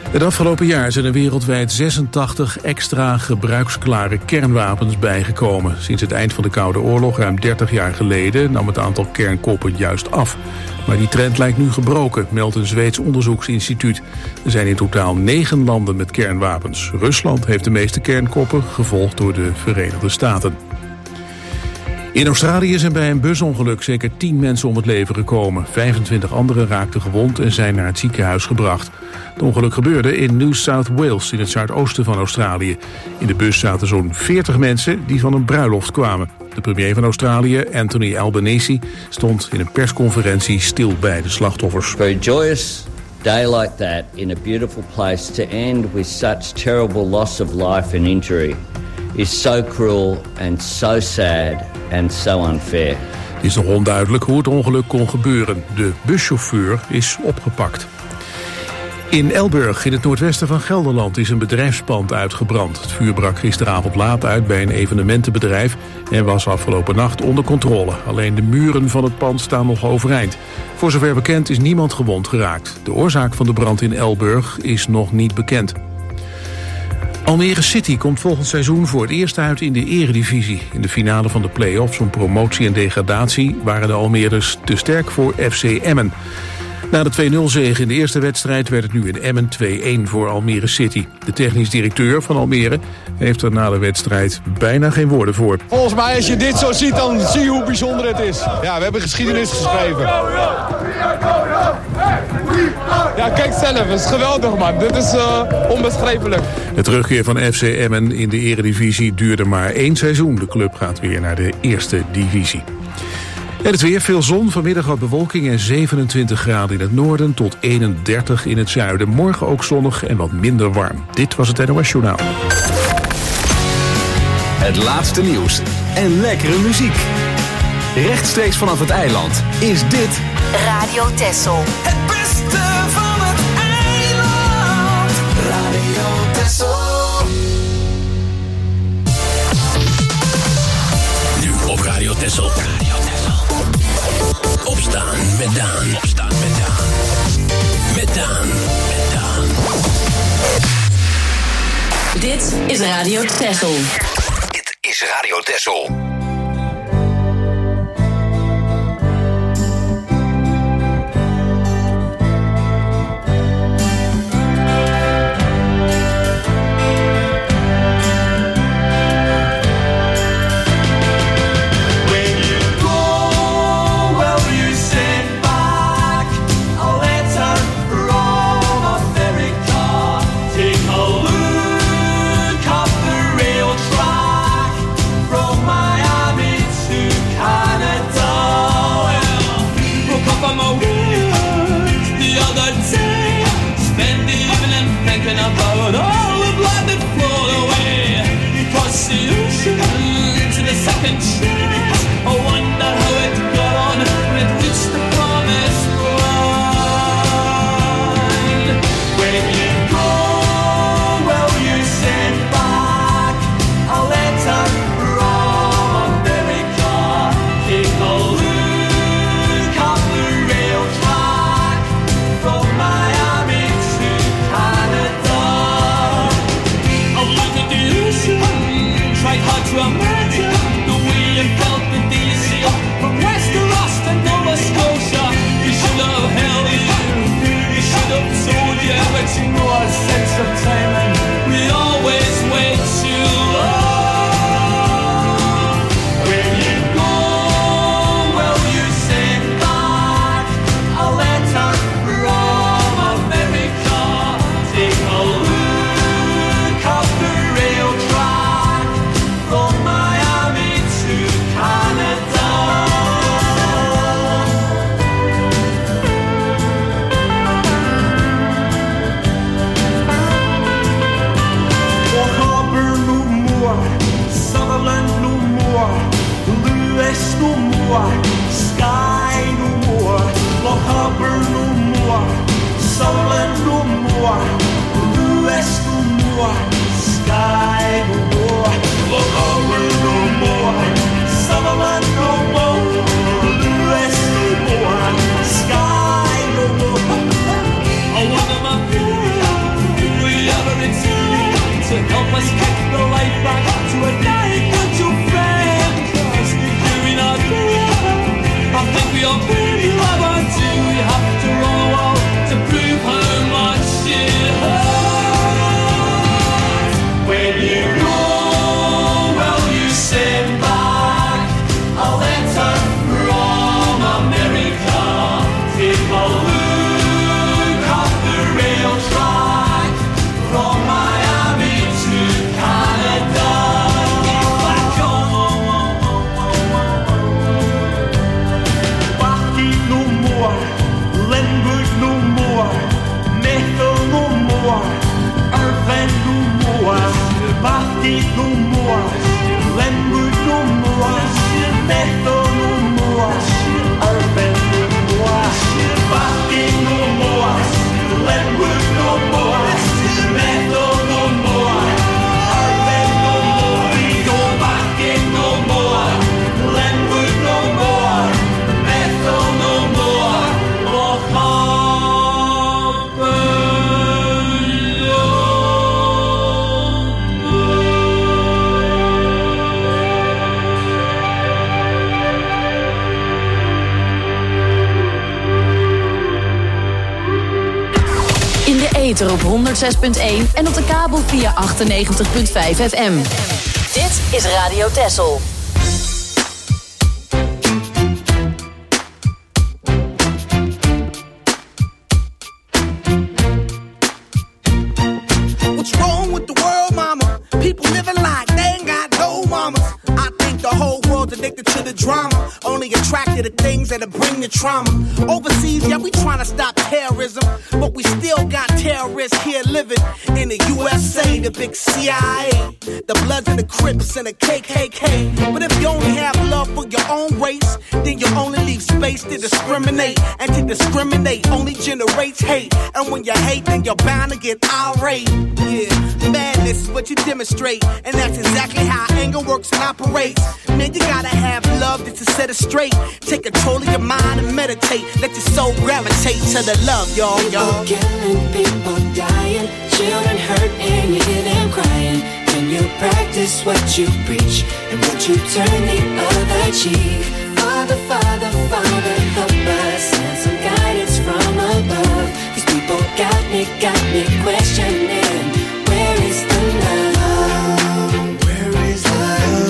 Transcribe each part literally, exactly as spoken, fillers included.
Het afgelopen jaar zijn er wereldwijd zesentachtig extra gebruiksklare kernwapens bijgekomen. Sinds het eind van de Koude Oorlog, ruim dertig jaar geleden, nam het aantal kernkoppen juist af. Maar die trend lijkt nu gebroken, meldt een Zweeds onderzoeksinstituut. Er zijn in totaal negen landen met kernwapens. Rusland heeft de meeste kernkoppen, gevolgd door de Verenigde Staten. In Australië zijn bij een busongeluk zeker tien mensen om het leven gekomen. vijfentwintig anderen raakten gewond en zijn naar het ziekenhuis gebracht. Het ongeluk gebeurde in New South Wales, in het zuidoosten van Australië. In de bus zaten zo'n veertig mensen die van een bruiloft kwamen. De premier van Australië, Anthony Albanese, stond in een persconferentie stil bij de slachtoffers. For a joyous day like that in a beautiful place to end with such terrible loss of life and injury is so cruel and so sad and so unfair. Het is nog onduidelijk hoe het ongeluk kon gebeuren. De buschauffeur is opgepakt. In Elburg, in het noordwesten van Gelderland, is een bedrijfspand uitgebrand. Het vuur brak gisteravond laat uit bij een evenementenbedrijf en was afgelopen nacht onder controle. Alleen de muren van het pand staan nog overeind. Voor zover bekend is niemand gewond geraakt. De oorzaak van de brand in Elburg is nog niet bekend. Almere City komt volgend seizoen voor het eerst uit in de eredivisie. In de finale van de play-offs om promotie en degradatie waren de Almeerders te sterk voor F C Emmen. Na de twee nul zege in de eerste wedstrijd werd het nu in Emmen twee-een voor Almere City. De technisch directeur van Almere heeft er na de wedstrijd bijna geen woorden voor. Volgens mij, als je dit zo ziet, dan zie je hoe bijzonder het is. Ja, we hebben geschiedenis geschreven. Ja, kijk zelf, het is geweldig, man. Dit is uh, onbeschrijpelijk. De terugkeer van F C Emmen in de eredivisie duurde maar één seizoen. De club gaat weer naar de eerste divisie. En het weer, veel zon, vanmiddag wat bewolking en zevenentwintig graden in het noorden tot eenendertig in het zuiden. Morgen ook zonnig en wat minder warm. Dit was het N O S Journaal. Het laatste nieuws en lekkere muziek. Rechtstreeks vanaf het eiland is dit Radio Texel. Het beste van het eiland. Radio Texel. Nu op Radio Texel. Opstaan met Daan. Opstaan met Daan. Met Daan. Met Daan. Dit is Radio Texel. Dit is Radio Texel. About all the blood that flowed away across the ocean to the second chance. I wonder how it got on when it reached the promised land. When you go, will you send back a letter from America? Take a look up the rail track from Miami to Canada. Tried hard to imagine the way you felt the D C from West to Ross to Nova Scotia. You should have held you, you should have told you, but you know our sense of timing. We always wait too long. When you go, will you send back a letter from America? Take a look up the rail track from Miami to Canada. Walk Harbour no more, Sutherland no more, Lewis no more, Skye no more. Walk Harbour no more, Sutherland no more, Lewis no more, Skye no more. Walk Harbour no more, Sutherland no more, Lewis no more, Skye no more. I wonder my fear, Party no more, Glenwood no more, Bethel no more, Urban no more. Party no more, Glenwood no more, Bethel no more, Urban no more. We go Party no more, Glenwood no more, Bethel no more. Oh, Ether op honderdzes punt één en op de kabel via achtennegentig punt vijf F M. Dit is Radio Texel. What's wrong with the world, mama? People living like they ain't got no mamas. I think the whole world's addicted to the drama, only attracted to things that'll bring the trauma. Overseas, yeah, we trying to stop terrorism, but we still got terrorists here living in the U S A, the big C I A, the Bloods and the Crips and the K K K. But if you only have love for your own race, then you only leave space to discriminate, and to discriminate only generates hate. And when you hate, then you're bound to get irate. Yeah, madness is what you demonstrate, and that's exactly how anger works and operates. Man, you gotta have love just to set it straight. Take control of your mind and meditate. Let your soul gravitate to the love, y'all, y'all. People killing, people dying, children hurt and you hear them crying. Can you practice what you preach and would you turn the other cheek? Father, Father, Father, help us, send some guidance from above. These people got me, got me questioning, where is the love? Where is the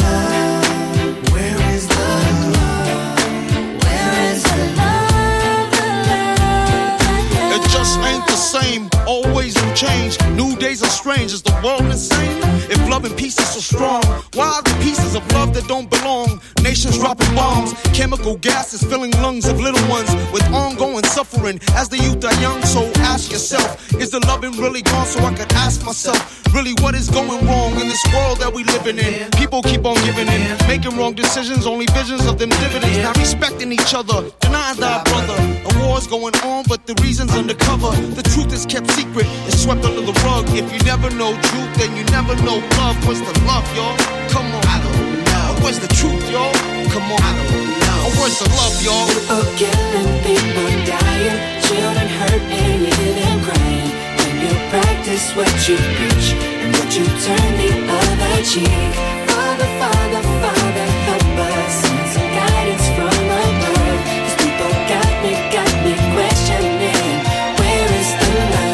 love? Where is the love? Where is the love? The love, the love? It just ain't the same, always new change. New days are strange, is the world insane? If love and peace is so strong, why are the pieces of love that don't belong? Nations dropping bombs, chemical gases filling lungs of little ones with ongoing suffering as the youth are young. So ask yourself, is the loving really gone? So I could ask myself, really what is going wrong in this world that we living in? People keep on giving in, making wrong decisions, only visions of them dividends. Not respecting each other, denying thy brother. A war's going on, but the reason's undercover. The truth is kept secret, it's swept under the rug. If you never know truth, then you never know love. Where's the love, y'all? Come on, I don't know. Where's the truth, y'all? Come on, I don't know. Oh, where's the love, y'all? People killing, people dying, children hurt and you hear them crying. When you practice what you preach and would you turn the other cheek? Father, Father, Father, help us, send some guidance from above. These people got me, got me questioning, where is the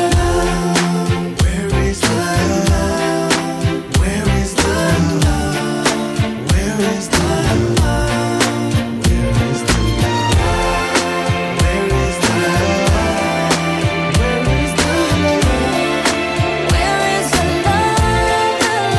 love? Where is the love? Where is the love? Where is the love? Where is the love? Where is the love? Where is the love? Where is the love? The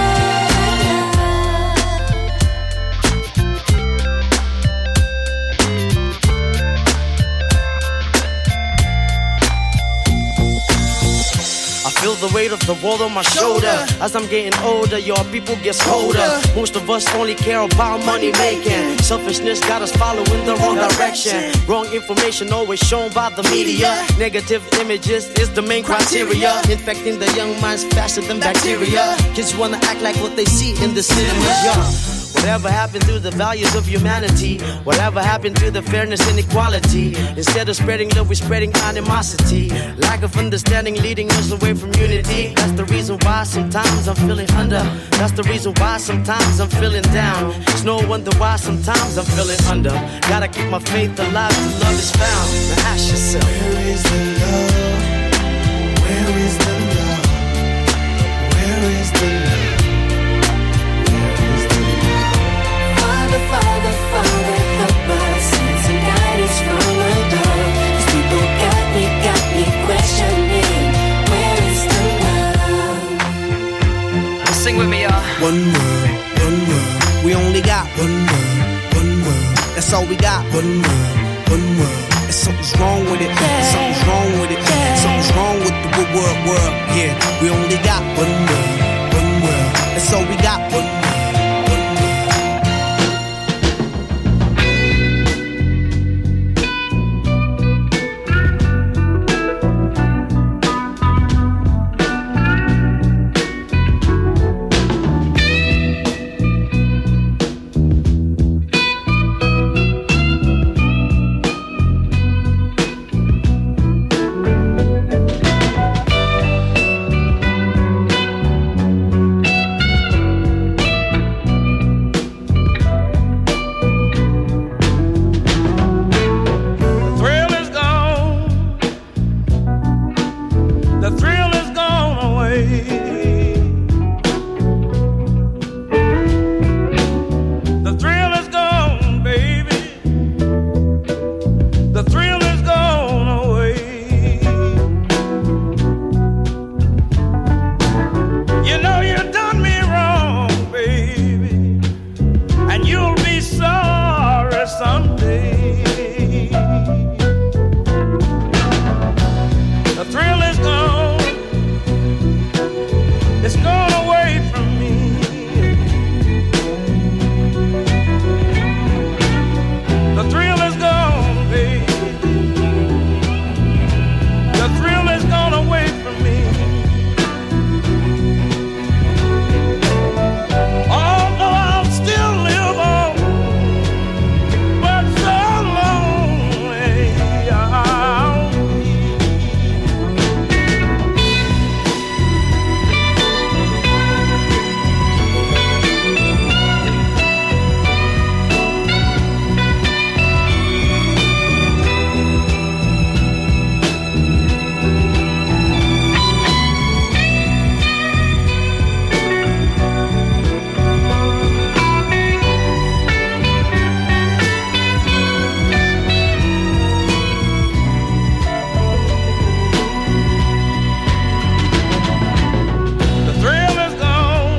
I feel the weight of the world on my shoulder. As I'm getting older, your people get colder. Most of us only care about money making. Selfishness got us following the wrong direction. Wrong information always shown by the media. Negative images is the main criteria. Infecting the young minds faster than bacteria. Kids wanna act like what they see in the cinemas, yeah. Whatever happened to the values of humanity? Whatever happened to the fairness and equality? Instead of spreading love, we're spreading animosity. Lack of understanding leading us away from unity. That's the reason why sometimes I'm feeling under. That's the reason why sometimes I'm feeling down. It's no wonder why sometimes I'm feeling under. Gotta keep my faith alive till love is found. Now ask yourself, where is the love? Where is the love? Where is the love? Father, Father, help us, send some guidance from above. These people got me, got me questioning, where is the love? Sing with me, y'all. One world, one world. We only got one world, one world. That's all we got. One world, one world. And something's wrong with it. Yeah. Something's wrong with it. Yeah. Something's wrong with the world, world. Yeah, we only got one world, one world. That's all The thrill is gone away. The thrill is gone, baby. The thrill is gone away. You know you done me wrong, baby, and you'll be sorry someday. The thrill is gone. It's gone away from me. The thrill is gone, baby. The thrill is gone away from me. Although I'll still live on, but so lonely I'll be. The thrill is gone.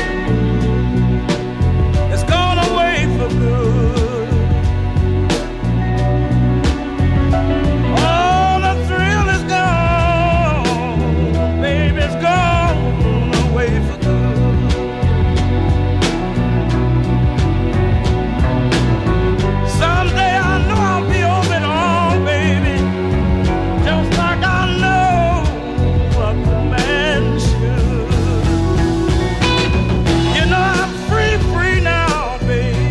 It's gone away for good. Oh, the thrill is gone. Baby, it's gone away for good. Someday I know I'll be over it all, baby, just like I know a good man should. You know I'm free, free now, baby.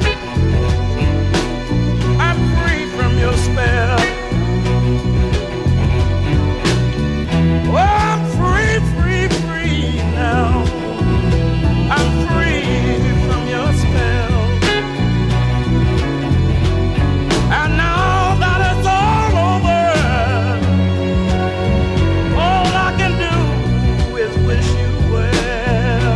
I'm free from your spell. Oh, I'm free, free, free now. I'm free from your spell. And now that it's all over, all I can do is wish you well.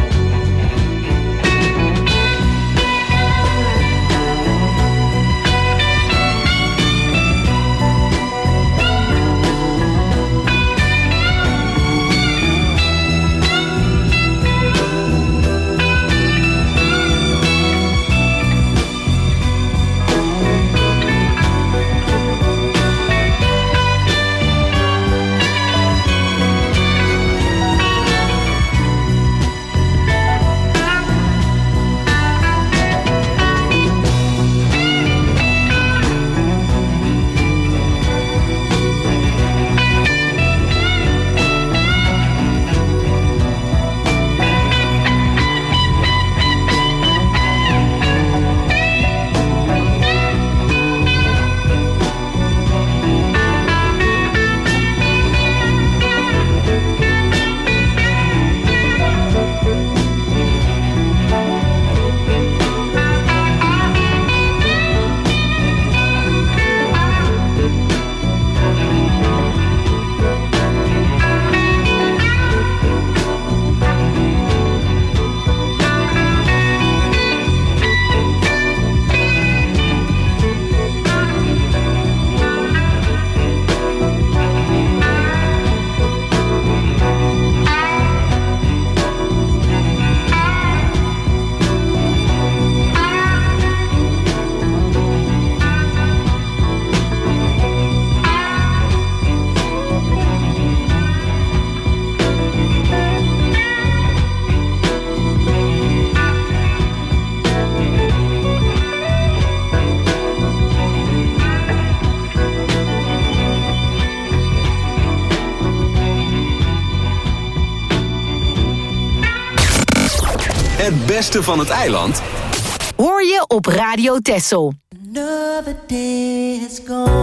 Het beste van het eiland hoor je op Radio Texel. Another day is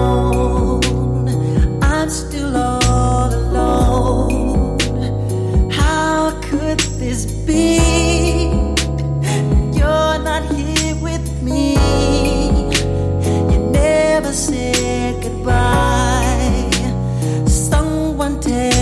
gone. I'm still all alone. How could this be? You're not here with me. You never said goodbye. Someone tell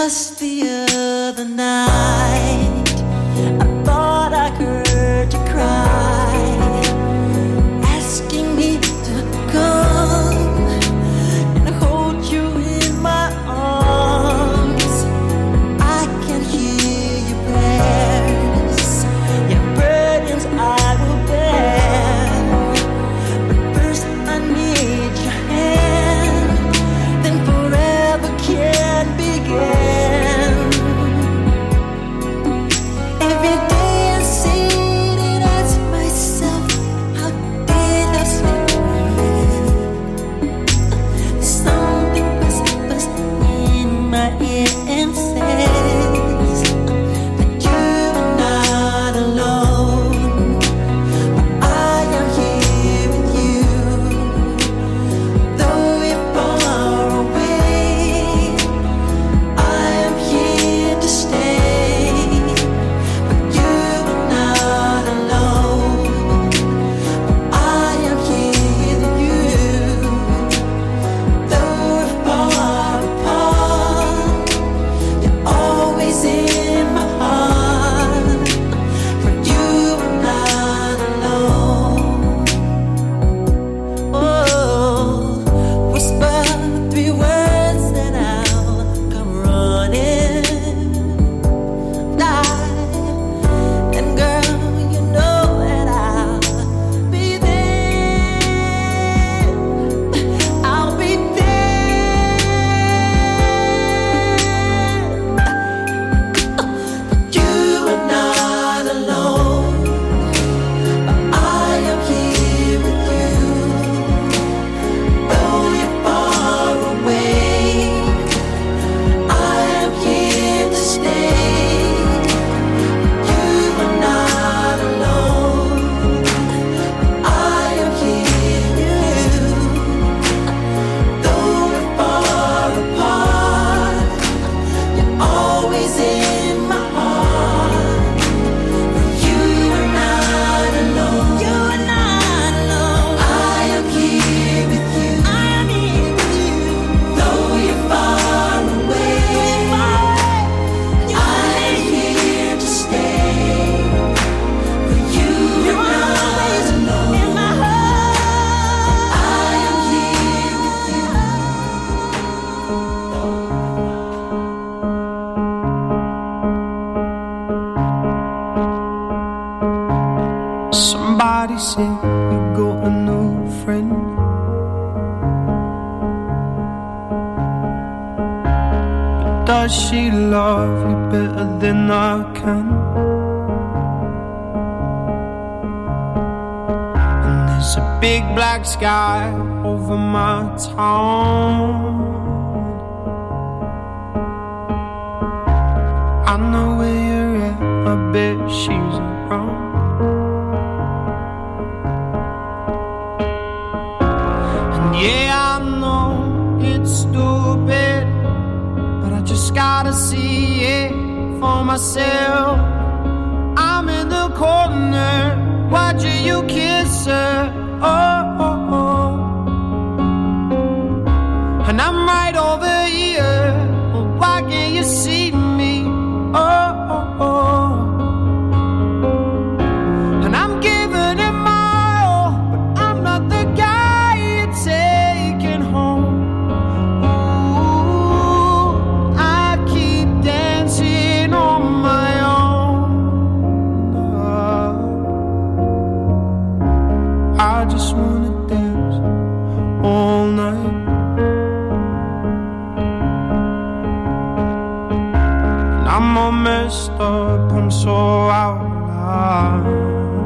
Just the other night, I thought I heard you cry, asking me to come and hold you in my arms. I can hear your prayers, your burdens I will bear. But first I need your hand, then forever can begin. Every day I sit and ask myself, how did I slip away? Something whispers in my ear and says that you're not alone. I am here with you, though you're far away. I am here to stay, but you're not alone. I am here with you, though we're far apart. You're always in my heart, for you are not alone. Oh, whisper three words and I'll come running. Die, and girl, you know that I'll be there. I'll be there. You are not alone. I am here with you, though you're far away. I am here to stay. You are not alone. I am here with you, though we're far apart. You're always in my heart. You are not alone. You are not alone. I am here with you. I am here with you, though you're far away. I am here to stay. For you are not alone. In my heart, I am here with you. Somebody said you got a new friend. But does she love you better than I can? And there's a big black sky over my town. I know where you're at, I bet she's around. And yeah, I know it's stupid, but I just gotta see it for myself. I'm in the corner, watching you kiss her. Oh, oh, oh. And I'm right over here. Well, why can't you see me? Oh, oh, oh. And I'm giving it my all, but I'm not the guy you're taking home. Ooh, I keep dancing on my own. I just wanna dance all night. And I'm all messed up, I'm so out of line.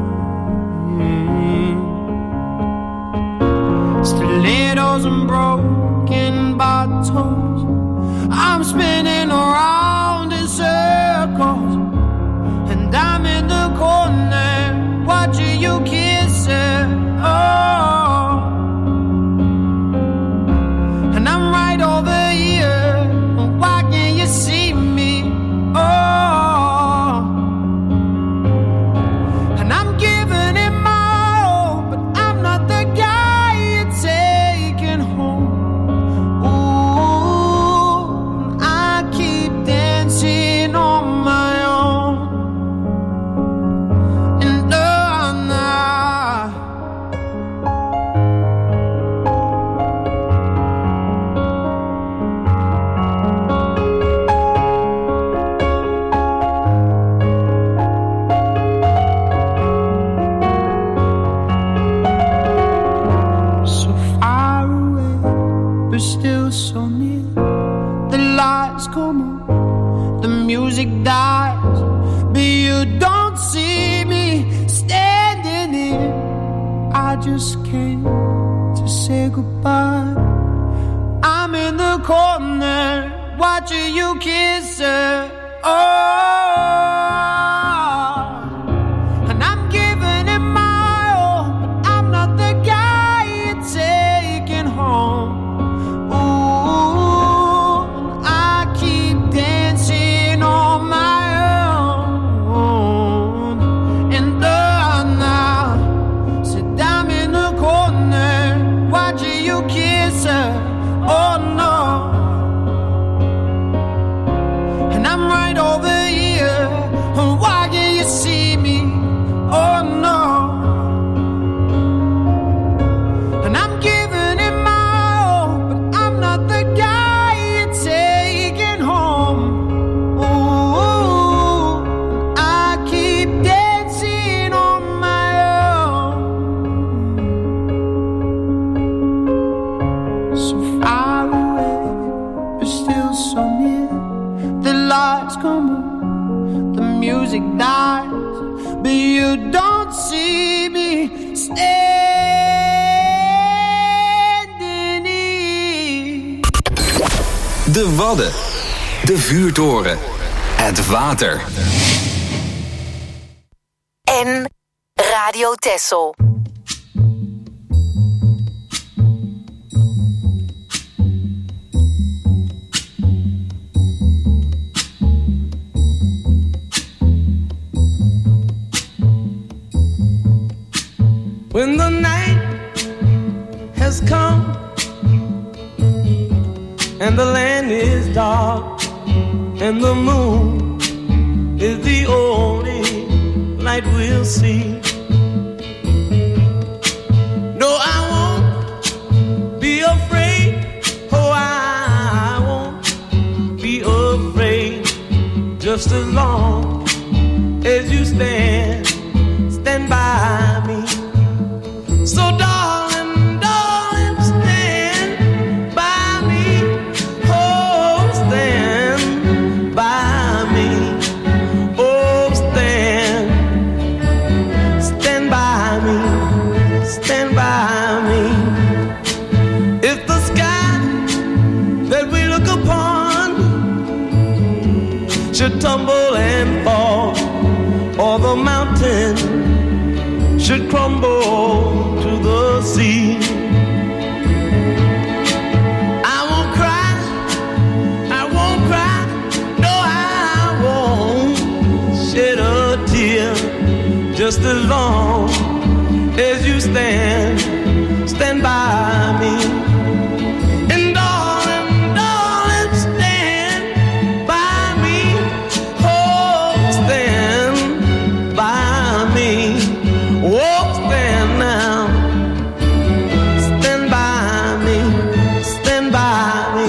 Stilettos and broken bottles, I'm spinning around in circles. And I'm in the corner, watching you kiss her. Oh, and I'm right over here. Why can't you see me? Oh, and I'm giving it my all, but I'm not the guy you're taking home. Ooh, I keep dancing. but still so near. The lights come on, the music dies, but you don't see me standing here. I just came to say goodbye. I'm in the corner watching you kiss her. Oh, and I'm giving it my all, but I'm not the guy you're taking home. Ooh, I keep dancing on my own. And uh, now, sit down in the corner watching you kiss her. Oh no. And I'm right over here. Why can't you see me? Oh no. And I'm giving it my all, but I'm not the guy you're taking home. Ooh, I keep dancing on my own. So far away, but still so near. The lights come on, the music dies, but you don't see me standing here. De Wadden. De vuurtoren. Het water. En Radio Texel. When the night has come and the land is dark and the moon is the only light we'll see. No, I won't be afraid. Oh, I won't be afraid. Just as long as you stand, stand by me. So darling, darling, stand by me. Oh, stand by me. Oh, stand, stand by me, stand by me. If the sky that we look upon should tumble and fall, or the mountain should crumble to the sea, I won't cry, I won't cry, no, I won't shed a tear. Just as long as you stand, stand by me. And darling, darling, stand by me. Oh, stand by me. Oh, stand now. Stand by me. Stand by me.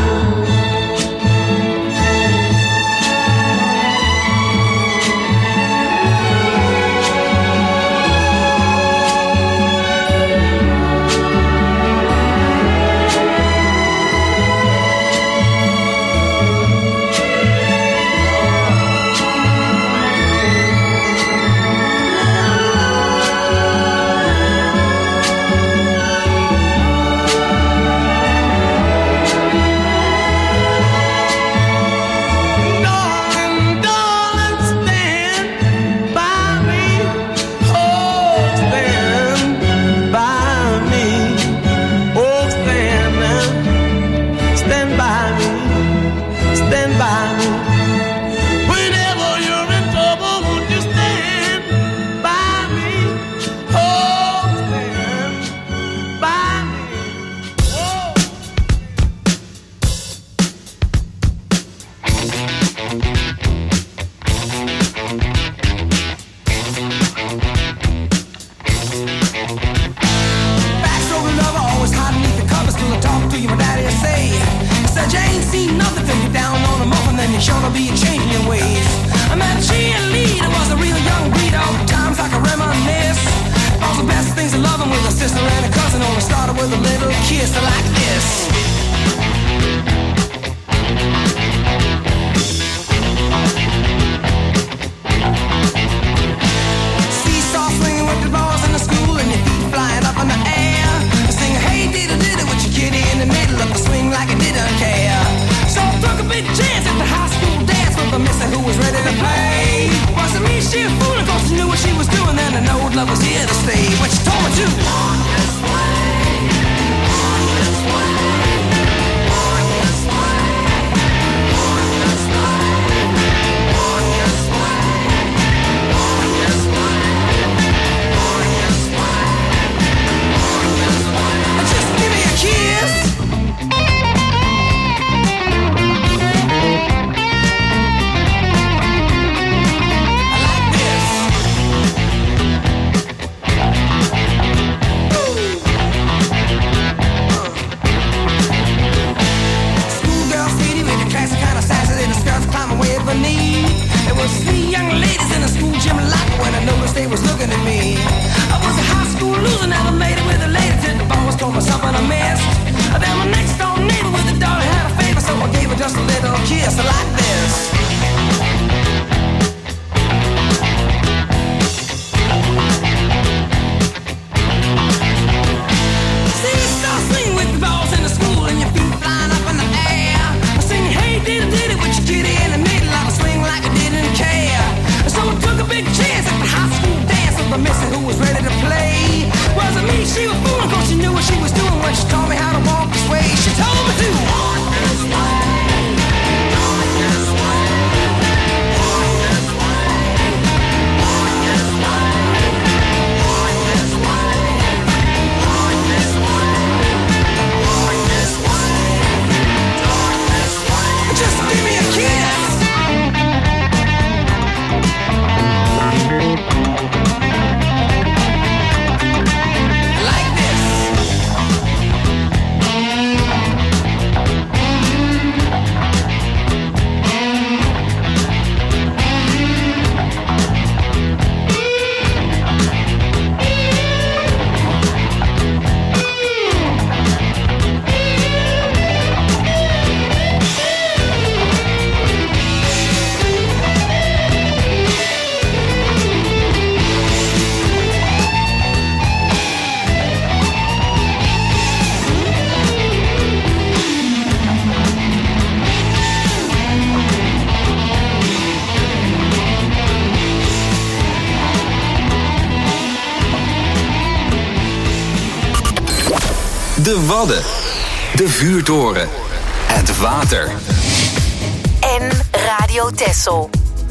a kiss like this. See you start swinging with the balls in the school and your feet flying up in the air. I sing, hey, diddy diddy with your kitty in the middle. I swing like I didn't care. So I took a big chance at the high school dance with the missy who was ready to play. Wasn't me, she was fooling, cause she knew what she was doing when she taught me how to walk this way. She told me to walk this way, walk this way, walk this way, walk this way, walk this way, walk this way, walk this way, walk this way. Just give me a kiss. De Wadden, de vuurtoren, het water. En Radio Texel.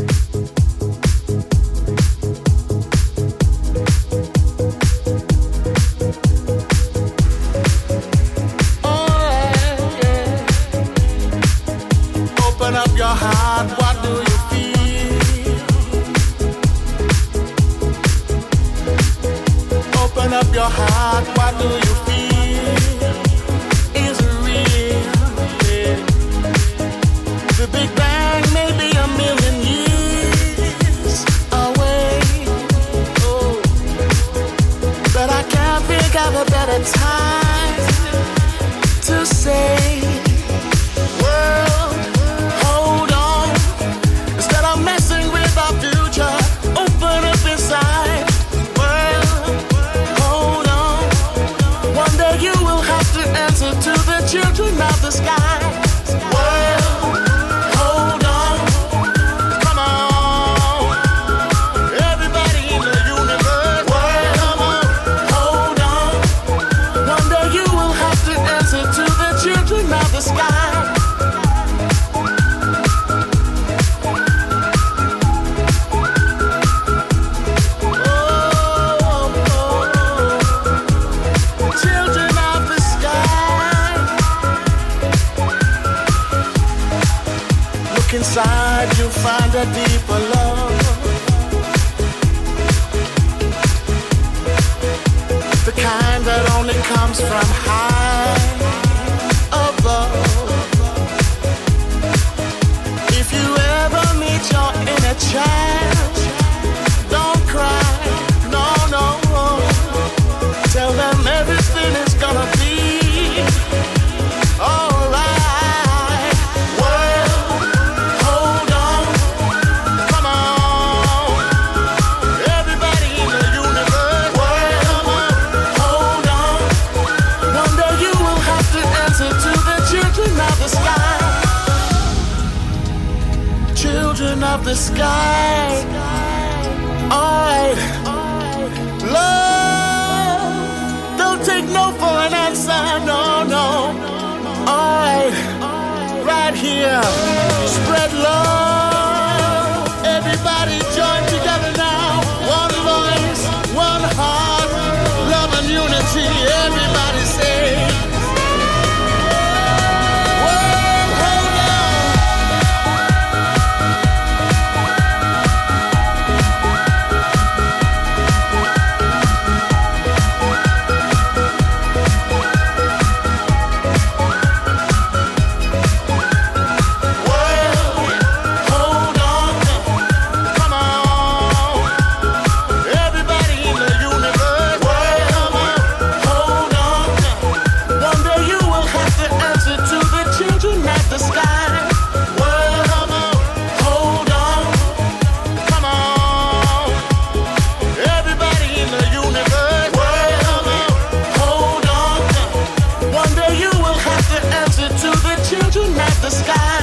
Open up your heart, what do you feel? Open up your heart, what do you feel? Is it real? Yeah. The Big Bang may be a million years away. Oh, but I can't think of a better time to say, world, hold on. Instead of messing with our future, open up inside. World, hold on. One day you will have to answer to the children of the sky. World, hold on. Come on. Everybody in the universe. World, come on. Hold on. One day you will have to answer to the children of the sky. Children of the sky. Look inside, you'll find a deeper love. The kind that only comes from high above. If you ever meet your inner child, don't cry, no, no. Tell them everything is gonna be alright. World, hold on. Come on. Everybody in the universe. World, come on. Hold on. One day you will have to answer to the children of the sky. Children of the sky. Alright. Love. Don't take no for an answer. No, no. Alright. Right here. Spread love. Everybody join together now. One voice, one heart. Love and unity. Everybody say. World, hold on. World, the sky.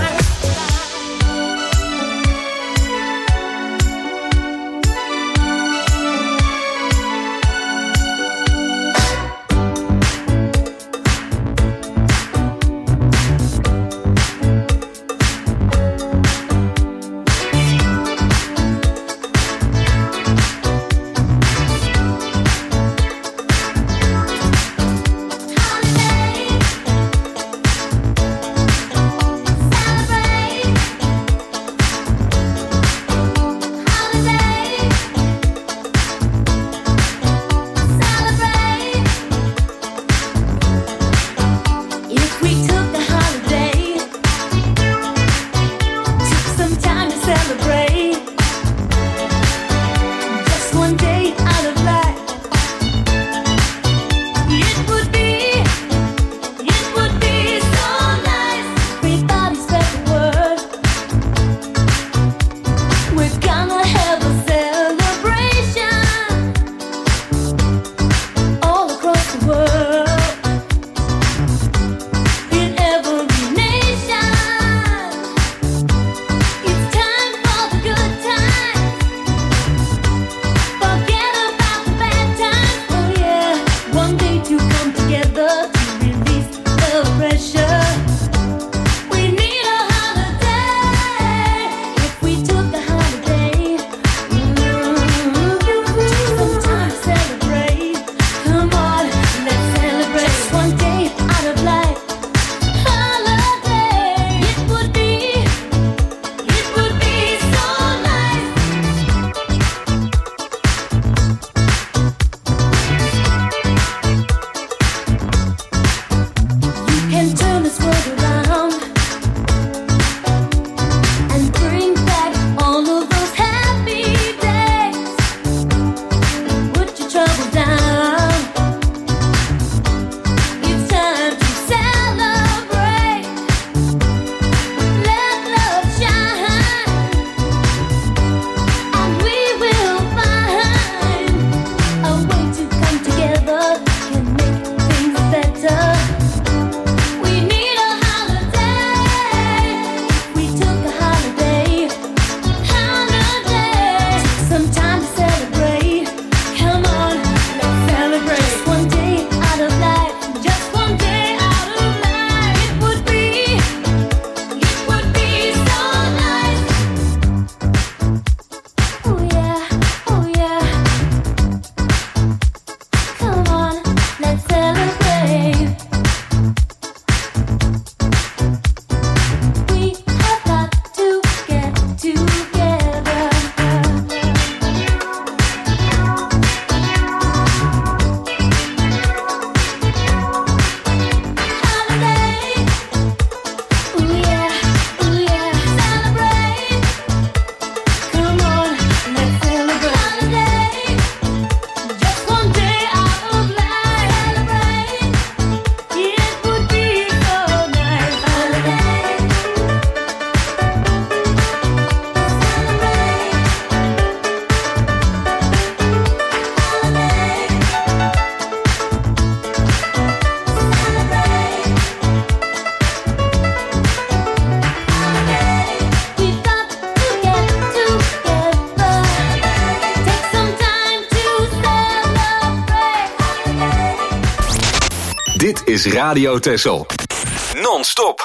Dit is Radio Texel. Non-stop.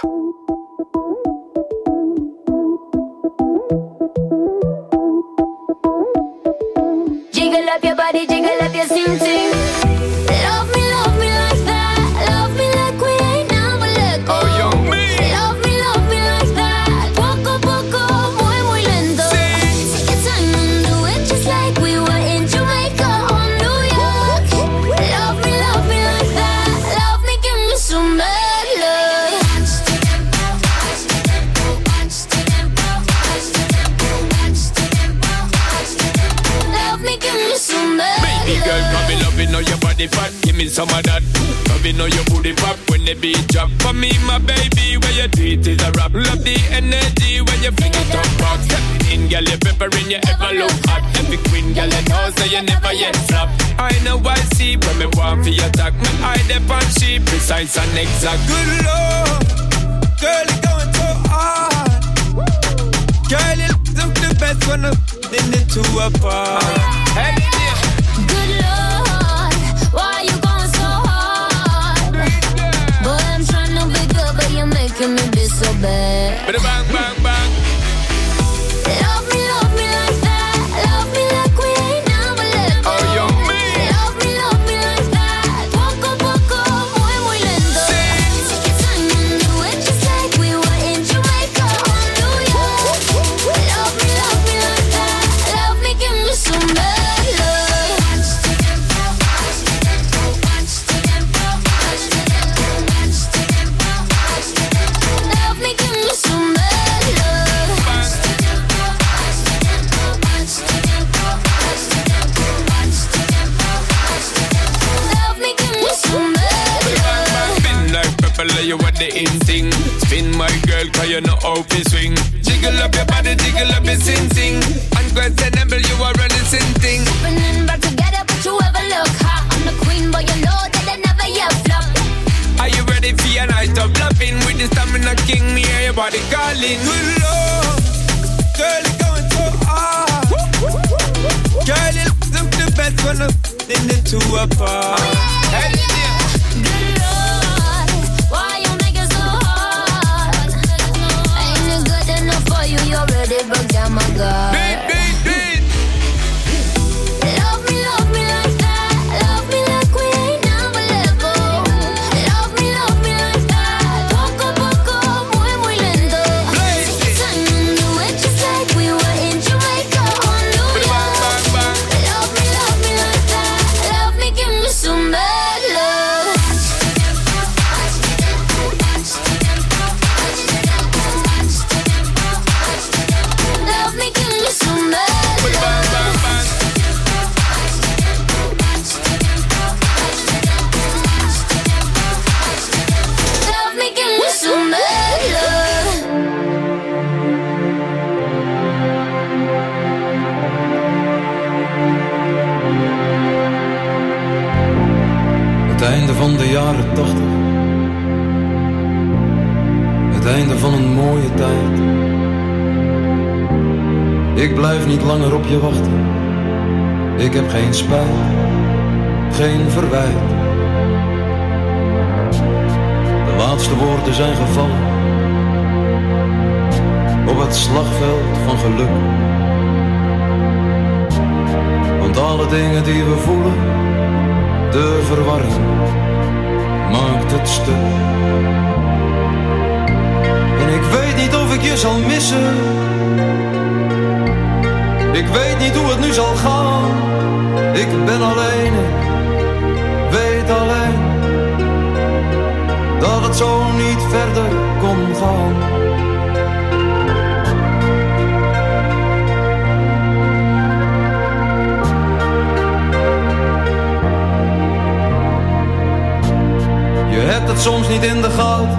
Jiggle up your body, jiggle up your sing sing. Love me, love me like that. Love me like we ain't never let go. Oh, young me. Love me, love me like that. Poco, poco, muy, muy lento. Take your time and do it just like we were in Jamaica or New York. Love me, love me like that. Love me, give me some bad love. Watch the tempo, watch the tempo, watch the tempo, watch the tempo, watch the tempo, watch the tempo. Love me, give me some bad love. Baby girl, come me love it, know your body fat. Give me some of that. Love it, know your booty pop when the beat drop. For me, my baby, where you treat is a rap. Love the energy when you fling it up back. Step in, girl, you peppering, you ever look hot. Every queen, girl, you know, so you never yet flop. I know I see when me want for your attack. Me eye dep on she precise and exact. Good lord, girl, you going to best when I'm in the two apart. Hey, yeah. Good Lord, why you going so hard? Boy, I'm trying to be good, but you're making me be so bad. Bang, bang, bang. Love me, love me like that. Love me like we ain't never let go. Oh, you mean? Love me, love me like that. Poco, poco, muy, muy lento. Take your time and do it just like we were in Jamaica or New York. Love me, love me like that. Love me, give me some bad love. Love me, give me some bad love. Love me, give me some bad love. Spin like pepper, you what the in thing. Spin my girl, cause you know how to swing. Jiggle up your body, jiggle up your sing sing. Unquestionable, you are running sin thing. Opening back together, but you ever look hot. I'm the queen, but you know that I never yet flop. Are you ready for your night of loving? With the stamina king, me hear your body calling. Good love, girl, you're going so hard. Girl, you look the best when I'm in the two apart. Hey, yeah. Good Lord, why you make it so hard? Ain't it good enough for you? You already broke down my guard. Beat, beat, beat. Love me, love me like that. Love me like we ain't never let go. Love me, love me like that. Poco, poco, muy, muy lento. Take your time and do it just like we were in Jamaica or New York. Love me, love me like that. Love me, give me some bad love. Love me, give me some bad love. Love me, give me some bad love. Het einde van de jaren tachtig. Het einde van een mooie tijd. Ik blijf niet langer op je wachten. Ik heb geen spijt, geen verwijt. De laatste woorden zijn gevallen op het slagveld van geluk. Want alle dingen die we voelen, de verwarring maakt het stuk. En ik weet niet of ik je zal missen. Ik weet niet hoe het nu zal gaan. Ik ben alleen, ik weet alleen dat het zo niet verder kon gaan. Je hebt het soms niet in de gaten.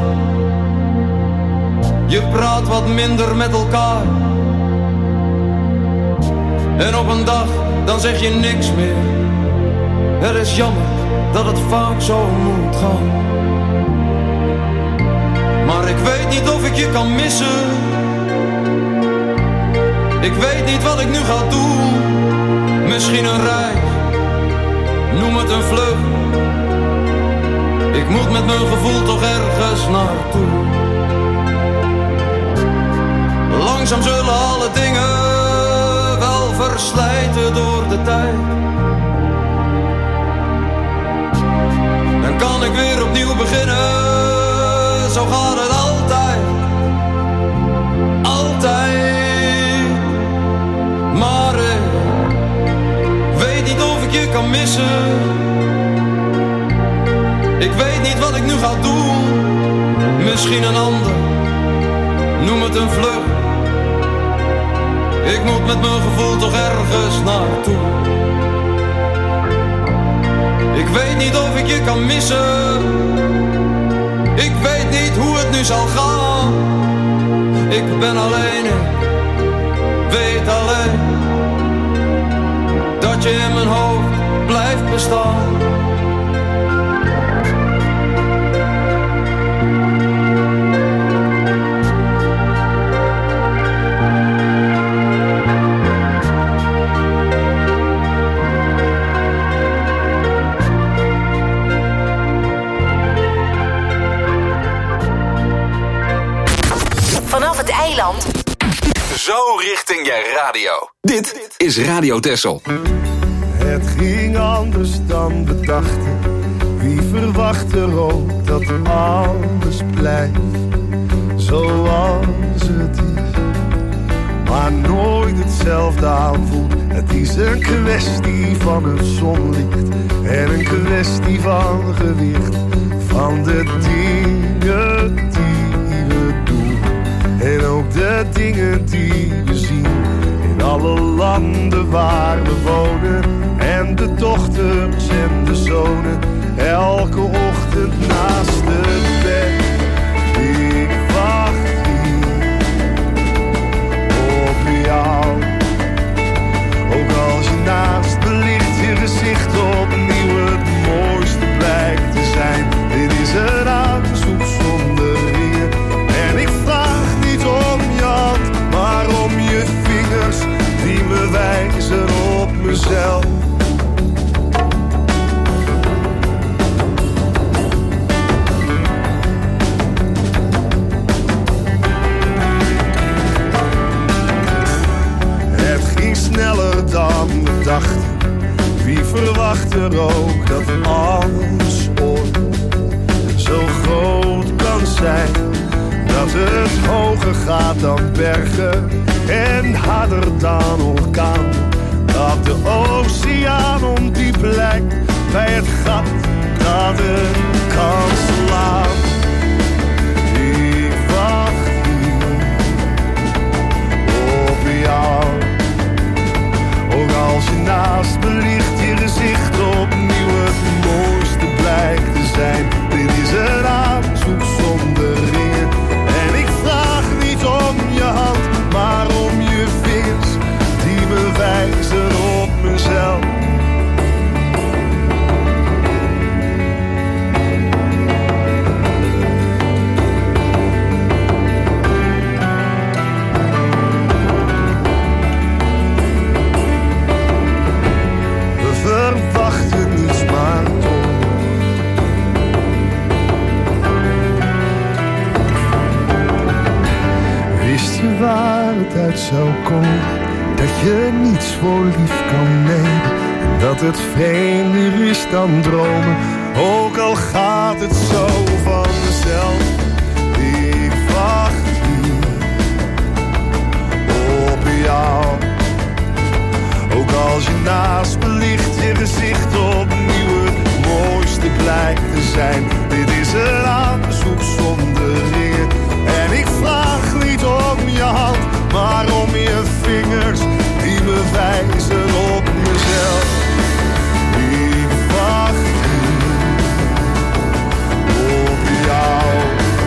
Je praat wat minder met elkaar. En op een dag, dan zeg je niks meer. Het is jammer dat het vaak zo moet gaan. Maar ik weet niet of ik je kan missen. Ik weet niet wat ik nu ga doen. Misschien een reis, noem het een vlucht. Ik moet met mijn gevoel toch ergens naartoe. Langzaam zullen alle dingen wel verslijten door de tijd. Dan kan ik weer opnieuw beginnen. Zo gaat het altijd. Altijd. Maar ik weet niet of ik je kan missen. Ik weet niet wat ik nu ga doen. Misschien een ander, noem het een vlucht. Ik moet met mijn gevoel toch ergens naartoe. Ik weet niet of ik je kan missen. Ik weet niet hoe het nu zal gaan. Ik ben alleen, ik weet alleen dat je in mijn hoofd blijft bestaan. vanaf het eiland. Zo richting je radio. Dit is Radio Texel. Het ging anders dan we dachten. Wie verwacht er ook dat alles blijft zoals het is, maar nooit hetzelfde aanvoelt. Het is een kwestie van het zonlicht en een kwestie van gewicht van de dingen die we doen en ook de dingen die we zien in alle landen waar we wonen en de dochters en de zonen elke ochtend naast het bed. Ik wacht hier op jou. Ook als je naast me ligt, je gezicht opnieuw het mooiste blijkt te zijn. Dit is een aanzoek zonder ringen. En ik vraag niet om je hand, maar om je vingers die me wijzen op mezelf. Sneller dan we dachten. Wie verwacht er ook dat alles ooit zo groot kan zijn, dat het hoger gaat dan bergen en harder dan orkaan, dat de oceaan ondiep lijkt bij het gat dat het kan slaan. Ik wacht hier op jou. Ook als je naast me ligt, je gezicht opnieuw het mooiste blijkt te zijn. Dit is een aanzoek zonder ringen. En ik vraag niet om je hand, maar om je vingers die me wijzen op mezelf. Verwachten niets maar toch. Wist je waar het uit zou komen, dat je niets voor lief kan nemen, en dat het vreemder is dan dromen, ook al gaat het zo vanzelf. Ik wacht hier op jou. Ook als je naast me ligt, je gezicht opnieuw het mooiste blijkt te zijn. Dit is een aanzoek zonder ringen. En ik vraag niet om je hand, maar om je vingers die me wijzen op mezelf. Ik wacht hier op jou.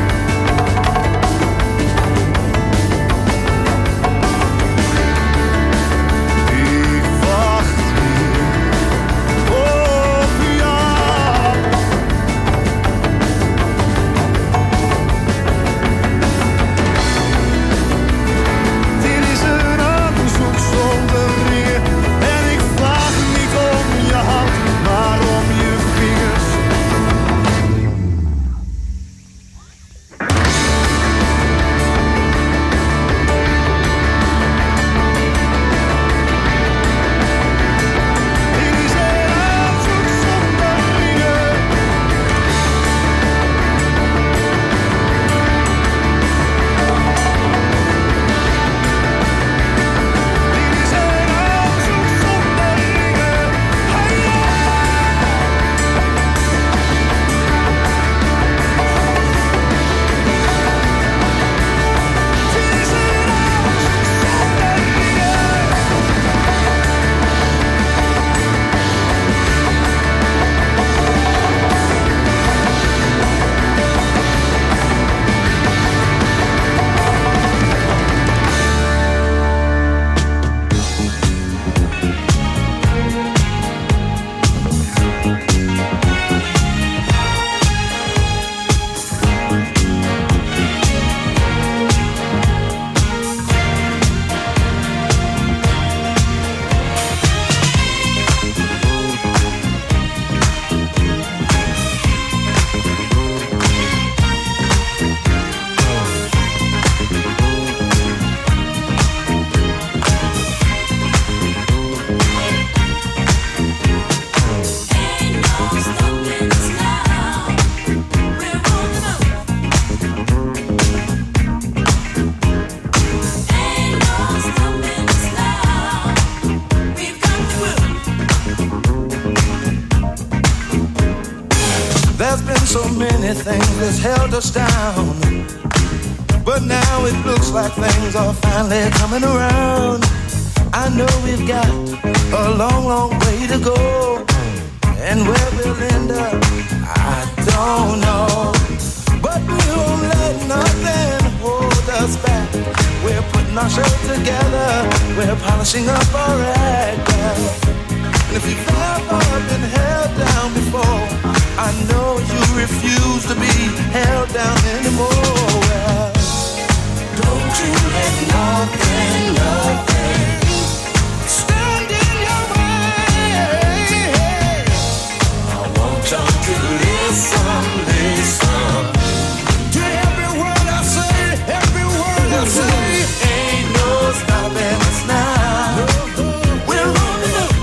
many things that's held us down. But now it looks like things are finally coming around. I know we've got a long, long way to go. And where we'll end up, I don't know. But we won't let nothing hold us back. We're putting our show together. We're polishing up our act. And if you've ever been held down before, I know you refuse to be held down anymore. Well, don't you let nothing, nothing stand in your way. I want y'all to listen, listen to every word I say, every word I say. Ain't no stopping us now. We're on the move.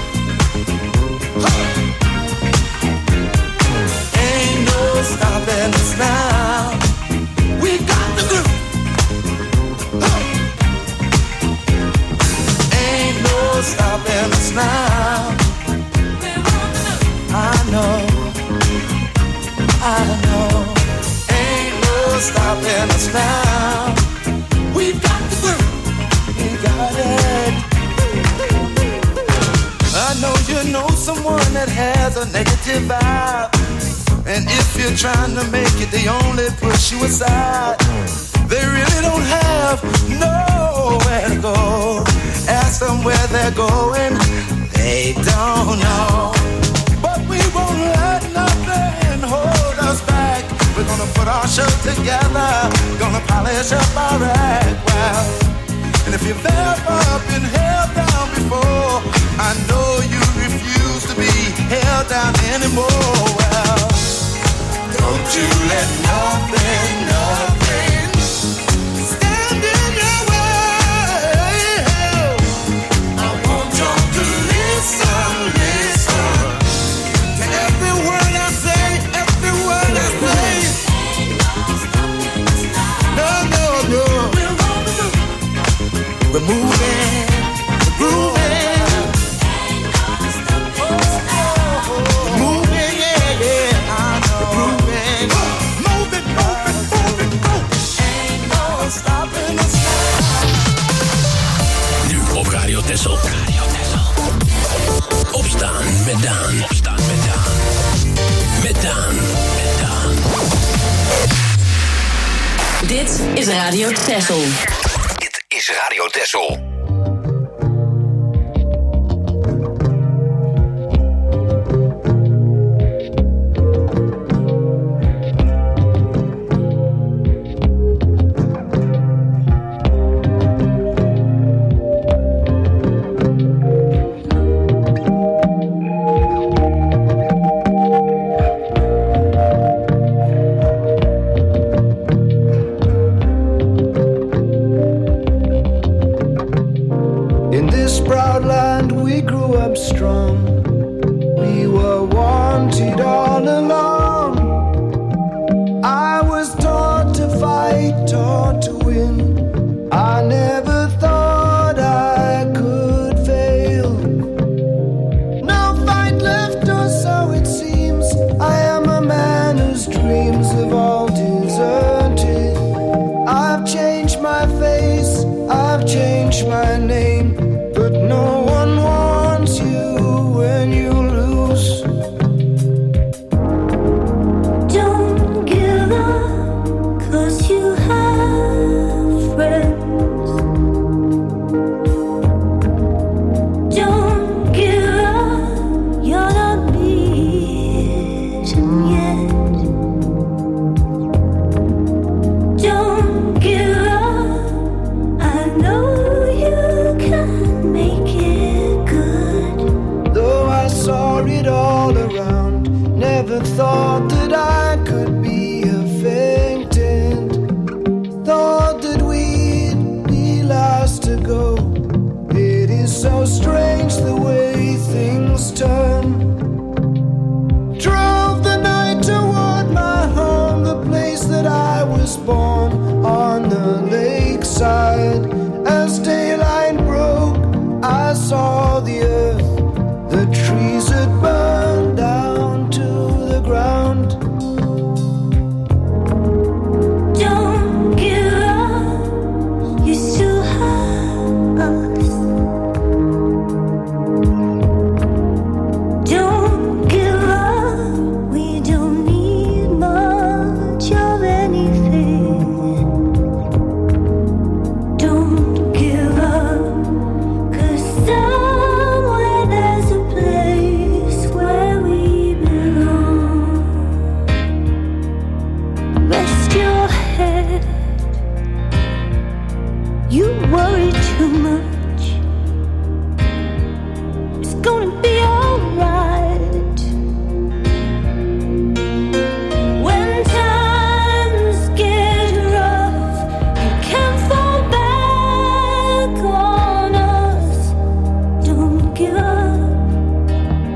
Ain't no stopping us now. We got the groove. Ain't no stopping us now. I know, I know. Ain't no stopping us now. We've got the groove. We got it. I know you know someone that has a negative vibe. And if you're trying to make it, they only push you aside. They really don't have nowhere to go. Ask them where they're going, they don't know. But we won't let nothing hold us back. We're gonna put our show together, gonna polish up our act. Well, and if you've ever been held down before, I know you refuse to be held down anymore. Well, don't you let nothing, nothing stand in your way. I want y'all to listen, listen to every word I say, every word I say. No, no, no. We're moving, we're grooving. We're moving, yeah, yeah. I know. We're grooving. Move it, move it, move it, move it. Ain't no stopping us now. Nu op Radio Texel. Radio Texel. Opstaan met Daan. Opstaan met Daan. Met Daan. Met Daan. Dit is Radio Texel. Dit is Radio Texel. Don't give up. I know you can. You worry too much. It's gonna be alright. When times get rough, you can't fall back on us. Don't give up.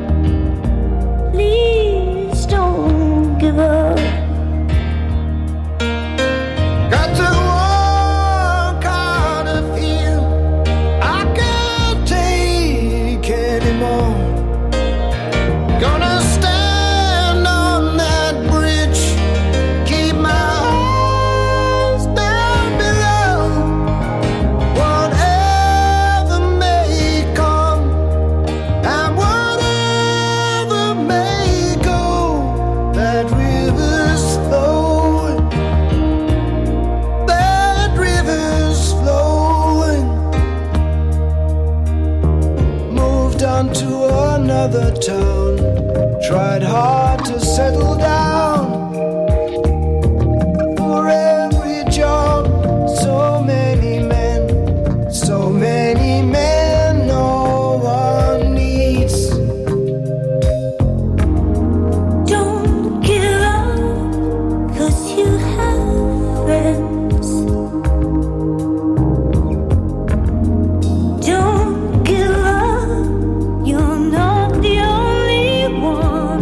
Please don't give up. Got to walk out of here. I can't take anymore. Gonna stand on that bridge. Keep my eyes down below. Whatever may come and whatever may go, that river's flowing. That river's flowing. Moved on to another town. Tried hard to settle down. For every job, so many men, so many men, no one needs. Don't give up, 'cause you have friends. Don't give up, you're not the only one.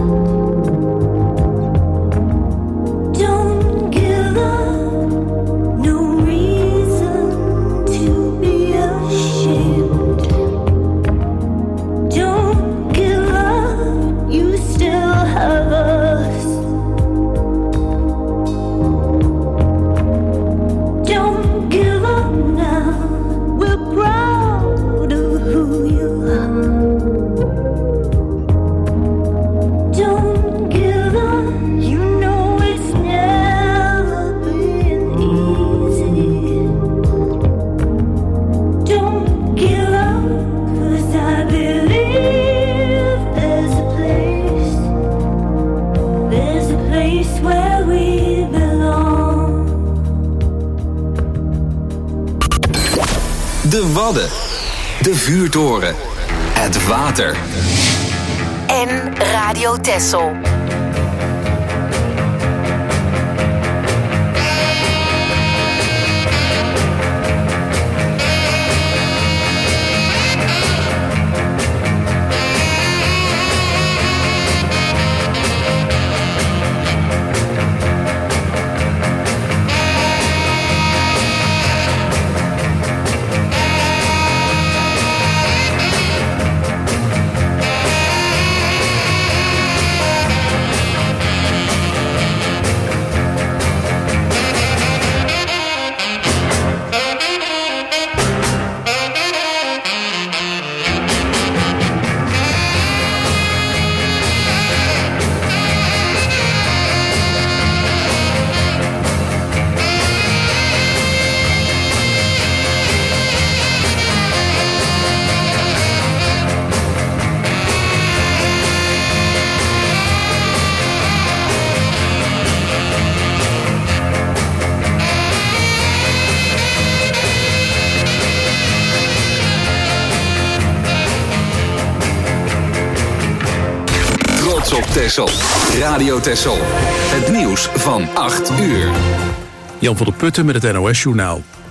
Don't give up, no reason to be ashamed. Don't give up, you still have us. Don't give up now, we're proud of who you are. Don't give up, you know it's never been easy. Don't give up, 'cause I believe there's a place, there's a place where we belong. De Wadden. De Vuurtoren. Het water. En Radio Texel. Op Texel. Radio Texel. Het nieuws van acht uur. Jan van der Putten met het N O S-journaal.